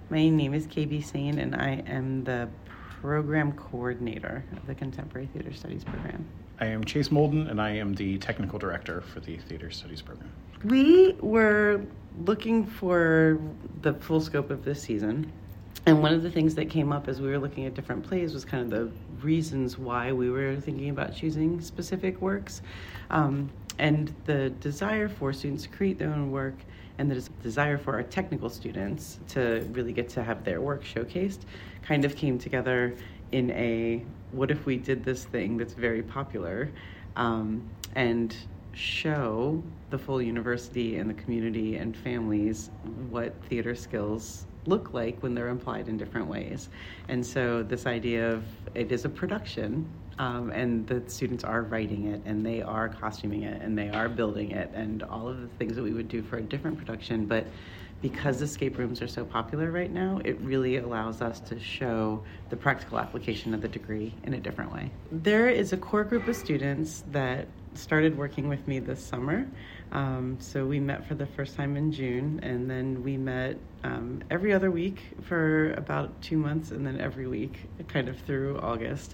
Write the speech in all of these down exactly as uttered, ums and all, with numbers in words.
My name is K B Sane, and I am the program coordinator of the Contemporary Theater Studies program. I am Chase Molden, and I am the technical director for the Theater Studies program. We were looking for the full scope of this season, and one of the things that came up as we were looking at different plays was kind of the reasons why we were thinking about choosing specific works, um, and the desire for students to create their own work, and the desire for our technical students to really get to have their work showcased kind of came together in a, what if we did this thing that's very popular, um, and show the full university and the community and families what theater skills look like when they're applied in different ways. And so this idea of it is a production, um, and the students are writing it, and they are costuming it, and they are building it, and all of the things that we would do for a different production. But because escape rooms are so popular right now, it really allows us to show the practical application of the degree in a different way. There is a core group of students that started working with me this summer. Um, so we met for the first time in June, and then we met um, every other week for about two months, and then every week kind of through August.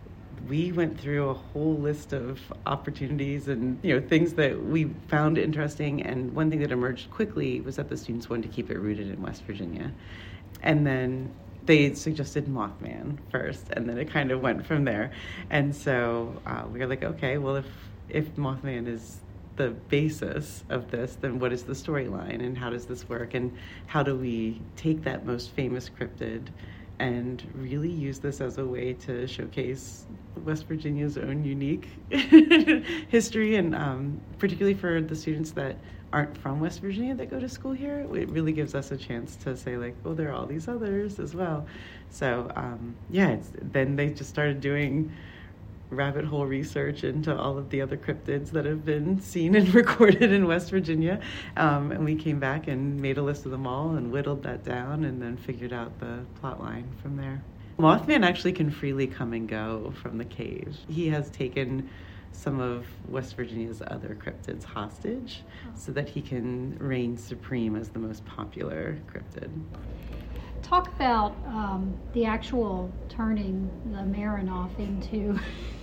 We went through a whole list of opportunities and, you know, things that we found interesting, and one thing that emerged quickly was that the students wanted to keep it rooted in West Virginia. And then they suggested Mothman first, and then it kind of went from there. And so uh, we were like, okay, well, if if Mothman is the basis of this, then what is the storyline, and how does this work, and how do we take that most famous cryptid and really use this as a way to showcase West Virginia's own unique history, and um, particularly for the students that aren't from West Virginia that go to school here, it really gives us a chance to say, like, oh, there are all these others as well. So um, yeah, it's, then they just started doing rabbit hole research into all of the other cryptids that have been seen and recorded in West Virginia. Um, and we came back and made a list of them all and whittled that down, and then figured out the plot line from there. Mothman actually can freely come and go from the cave. He has taken some of West Virginia's other cryptids hostage so that he can reign supreme as the most popular cryptid. Talk about um, the actual turning the Marinoff into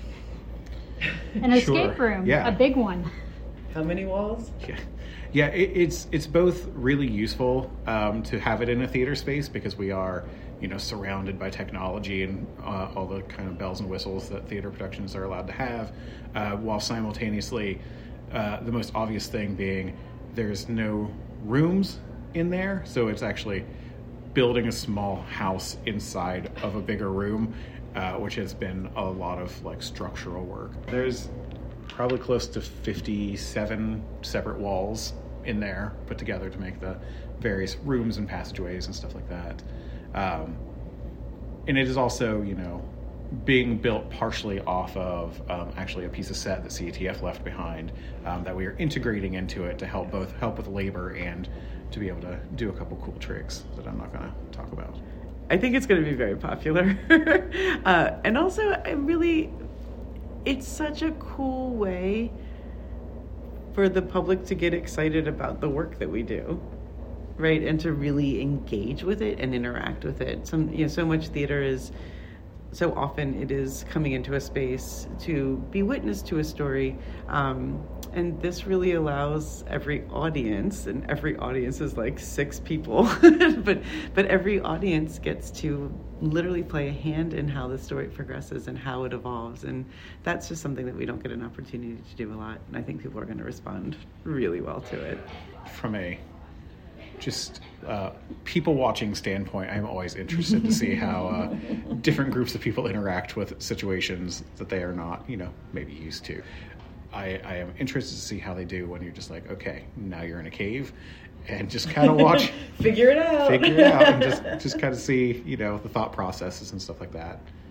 an escape Sure. room, Yeah. a big one. How many walls? Yeah, yeah it, it's it's both really useful um, to have it in a theater space, because we are, you know, surrounded by technology and uh, all the kind of bells and whistles that theater productions are allowed to have, uh, while simultaneously uh, the most obvious thing being there's no rooms in there, so it's actually building a small house inside of a bigger room, uh, which has been a lot of like structural work. There's probably close to fifty-seven separate walls in there put together to make the various rooms and passageways and stuff like that. Um, and it is also, you know, being built partially off of um, actually a piece of set that C A T F left behind, um, that we are integrating into it to help both help with labor and to be able to do a couple cool tricks that I'm not going to talk about. I think it's going to be very popular. uh, and also, I really, it's such a cool way for the public to get excited about the work that we do, right? And to really engage with it and interact with it. Some, you know, so much theater is, so often it is coming into a space to be witness to a story. Um, and this really allows every audience, and every audience is like six people, but but every audience gets to literally play a hand in how the story progresses and how it evolves. And that's just something that we don't get an opportunity to do a lot. And I think people are going to respond really well to it. From a just uh, people watching standpoint, I'm always interested to see how uh, different groups of people interact with situations that they are not, you know, maybe used to. I, I am interested to see how they do when you're just like, okay, now you're in a cave, and just kind of watch, figure it out, figure it out, and just just kind of see, you know, the thought processes and stuff like that.